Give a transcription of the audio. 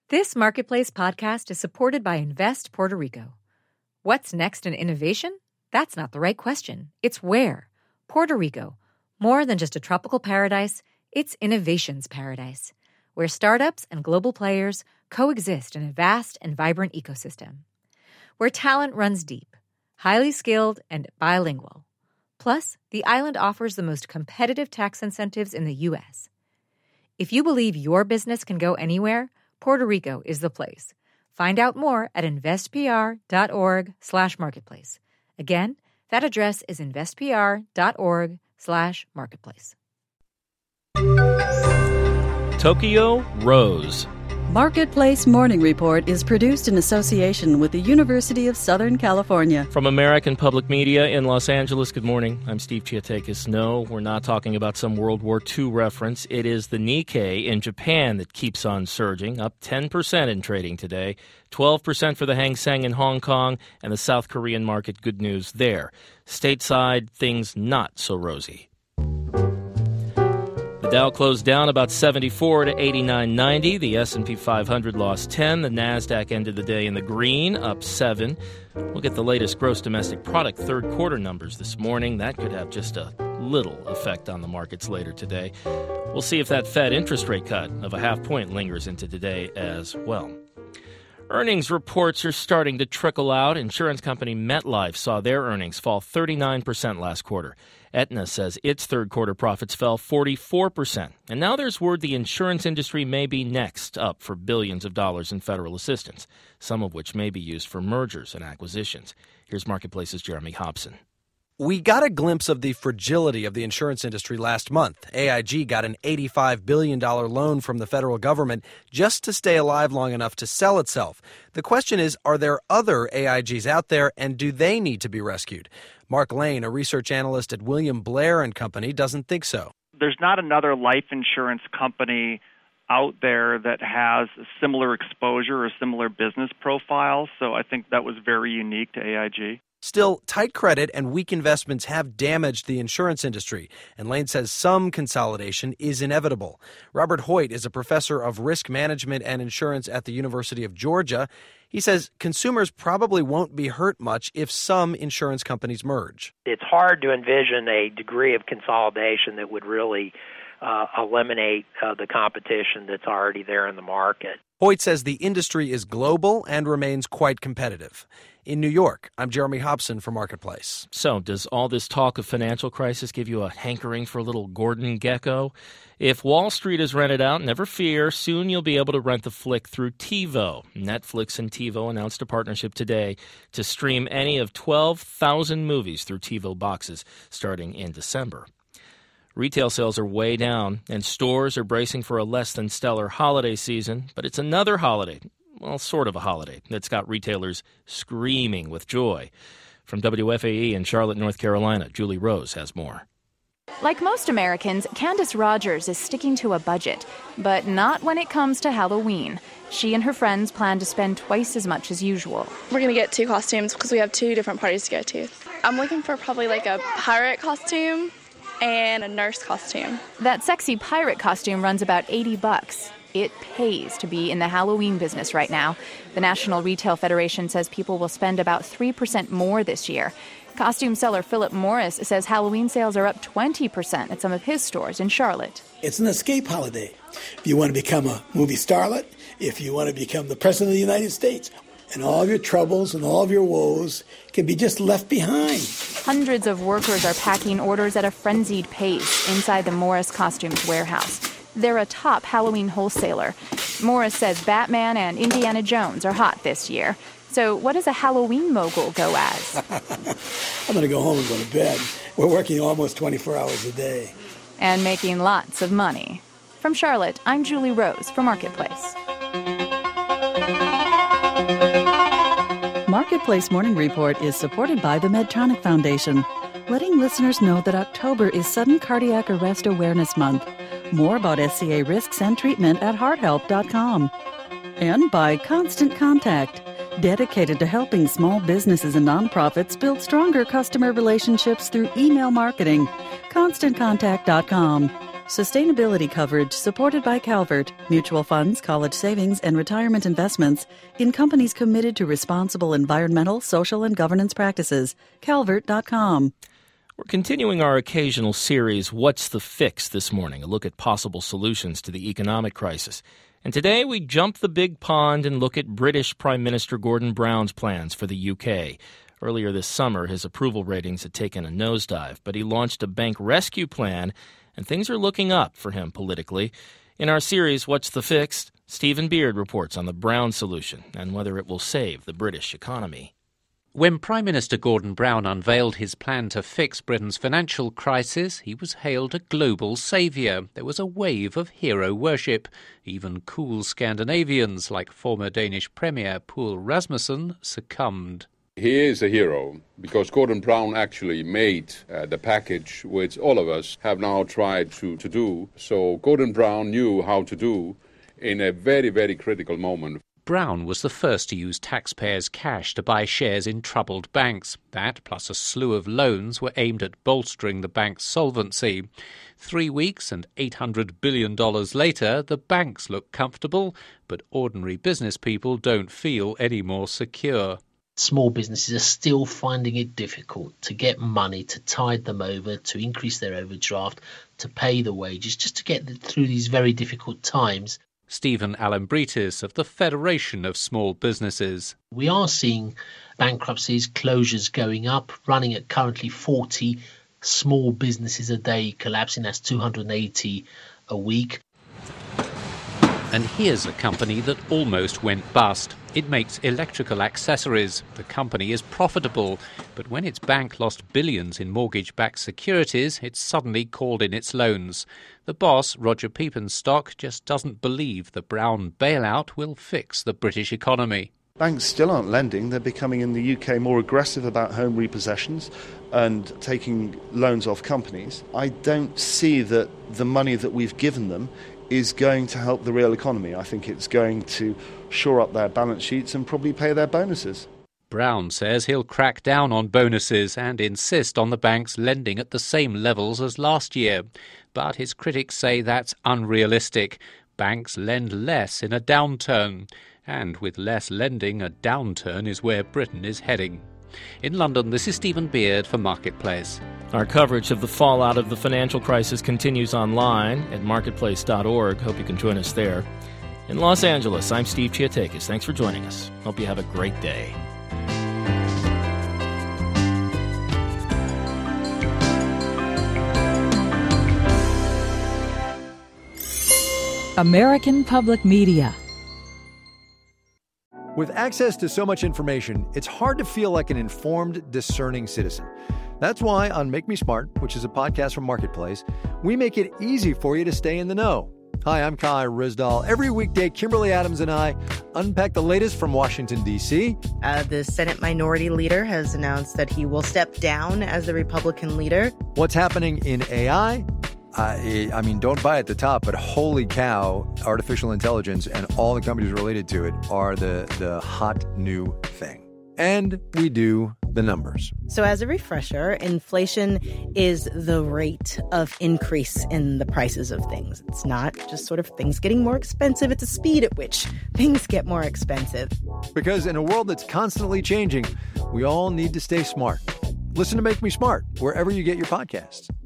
This Marketplace podcast is supported by Invest Puerto Rico. What's next in innovation? That's not the right question. It's where. Puerto Rico. More than just a tropical paradise, it's innovation's paradise, where startups and global players coexist in a vast and vibrant ecosystem. Where talent runs deep, highly skilled, and bilingual. Plus, the island offers the most competitive tax incentives in the U.S. If you believe your business can go anywhere, Puerto Rico is the place. Find out more at investpr.org/marketplace. Again, that address is investpr.org/marketplace. Tokyo Rose. Marketplace Morning Report is produced in association with the University of Southern California. From American Public Media in Los Angeles, good morning. I'm Steve Chiatakis. No, we're not talking about some World War II reference. It is the Nikkei in Japan that keeps on surging, up 10% in trading today, 12% for the Hang Seng in Hong Kong, and the South Korean market, good news there. Stateside, things not so rosy. The Dow closed down about 74 to 89.90. The S&P 500 lost 10. The Nasdaq ended the day in the green, up 7. We'll get the latest gross domestic product third quarter numbers this morning. That could have just a little effect on the markets later today. We'll see if that Fed interest rate cut of a half point lingers into today as well. Earnings reports are starting to trickle out. Insurance company MetLife saw their earnings fall 39% last quarter. Aetna says its third quarter profits fell 44%. And now there's word the insurance industry may be next up for billions of dollars in federal assistance, some of which may be used for mergers and acquisitions. Here's Marketplace's Jeremy Hobson. We got a glimpse of the fragility of the insurance industry last month. AIG got an $85 billion loan from the federal government just to stay alive long enough to sell itself. The question is, are there other AIGs out there, and do they need to be rescued? Mark Lane, a research analyst at William Blair & Company, doesn't think so. There's not another life insurance company out there that has a similar exposure or similar business profile, so I think that was very unique to AIG. Still, tight credit and weak investments have damaged the insurance industry, and Lane says some consolidation is inevitable. Robert Hoyt is a professor of risk management and insurance at the University of Georgia. He says consumers probably won't be hurt much if some insurance companies merge. It's hard to envision a degree of consolidation that would really eliminate the competition that's already there in the market. Hoyt says the industry is global and remains quite competitive. In New York, I'm Jeremy Hobson for Marketplace. So, does all this talk of financial crisis give you a hankering for a little Gordon Gekko? If Wall Street is rented out, never fear, soon you'll be able to rent the flick through TiVo. Netflix and TiVo announced a partnership today to stream any of 12,000 movies through TiVo boxes starting in December. Retail sales are way down, and stores are bracing for a less than stellar holiday season, but it's another holiday. Well, sort of a holiday that's got retailers screaming with joy. From WFAE in Charlotte, North Carolina, Julie Rose has more. Like most Americans, Candace Rogers is sticking to a budget, but not when it comes to Halloween. She and her friends plan to spend twice as much as usual. We're going to get 2 costumes because we have 2 different parties to go to. I'm looking for probably like a pirate costume and a nurse costume. That sexy pirate costume runs about $80. It pays to be in the Halloween business right now. The National Retail Federation says people will spend about 3% more this year. Costume seller Philip Morris says Halloween sales are up 20% at some of his stores in Charlotte. It's an escape holiday. If you want to become a movie starlet, if you want to become the President of the United States, and all of your troubles and all of your woes can be just left behind. Hundreds of workers are packing orders at a frenzied pace inside the Morris Costumes warehouse. They're a top Halloween wholesaler. Morris says Batman and Indiana Jones are hot this year. So what does a Halloween mogul go as? I'm going to go home and go to bed. We're working almost 24 hours a day. And making lots of money. From Charlotte, I'm Julie Rose for Marketplace. Marketplace Morning Report is supported by the Medtronic Foundation, letting listeners know that October is Sudden Cardiac Arrest Awareness Month. More about SCA risks and treatment at hearthealth.com. And by Constant Contact, dedicated to helping small businesses and nonprofits build stronger customer relationships through email marketing. ConstantContact.com. Sustainability coverage supported by Calvert, mutual funds, college savings, and retirement investments in companies committed to responsible environmental, social, and governance practices. Calvert.com. We're continuing our occasional series, What's the Fix, this morning, a look at possible solutions to the economic crisis. And today we jump the big pond and look at British Prime Minister Gordon Brown's plans for the UK. Earlier this summer, his approval ratings had taken a nosedive, but he launched a bank rescue plan, and things are looking up for him politically. In our series, What's the Fix?, Stephen Beard reports on the Brown solution and whether it will save the British economy. When Prime Minister Gordon Brown unveiled his plan to fix Britain's financial crisis, he was hailed a global saviour. There was a wave of hero worship. Even cool Scandinavians like former Danish Premier Poul Rasmussen succumbed. He is a hero because Gordon Brown actually made the package which all of us have now tried to do. So Gordon Brown knew how to do in a very, very critical moment. Brown was the first to use taxpayers' cash to buy shares in troubled banks. That, plus a slew of loans, were aimed at bolstering the bank's solvency. 3 weeks and $800 billion later, the banks look comfortable, but ordinary business people don't feel any more secure. Small businesses are still finding it difficult to get money to tide them over, to increase their overdraft, to pay the wages, just to get through these very difficult times. Stephen Alambritis of the Federation of Small Businesses. We are seeing bankruptcies, closures going up, running at currently 40 small businesses a day collapsing. That's 280 a week. And here's a company that almost went bust. It makes electrical accessories. The company is profitable, but when its bank lost billions in mortgage-backed securities, it suddenly called in its loans. The boss, Roger Piepenstock, just doesn't believe the Brown bailout will fix the British economy. Banks still aren't lending. They're becoming, in the UK, more aggressive about home repossessions and taking loans off companies. I don't see that the money that we've given them is going to help the real economy. I think it's going to shore up their balance sheets and probably pay their bonuses. Brown says he'll crack down on bonuses and insist on the banks lending at the same levels as last year. But his critics say that's unrealistic. Banks lend less in a downturn. And with less lending, a downturn is where Britain is heading. In London, this is Stephen Beard for Marketplace. Our coverage of the fallout of the financial crisis continues online at marketplace.org. Hope you can join us there. In Los Angeles, I'm Steve Chiatakis. Thanks for joining us. Hope you have a great day. American Public Media. With access to so much information, it's hard to feel like an informed, discerning citizen. That's why on Make Me Smart, which is a podcast from Marketplace, we make it easy for you to stay in the know. Hi, I'm Kai Rizdal. Every weekday, Kimberly Adams and I unpack the latest from Washington, D.C. The Senate Minority Leader has announced that he will step down as the Republican leader. What's happening in AI? I mean, don't buy at the top, but holy cow, artificial intelligence and all the companies related to it are the hot new thing. And we do the numbers. So as a refresher, inflation is the rate of increase in the prices of things. It's not just sort of things getting more expensive. It's the speed at which things get more expensive. Because in a world that's constantly changing, we all need to stay smart. Listen to Make Me Smart wherever you get your podcasts.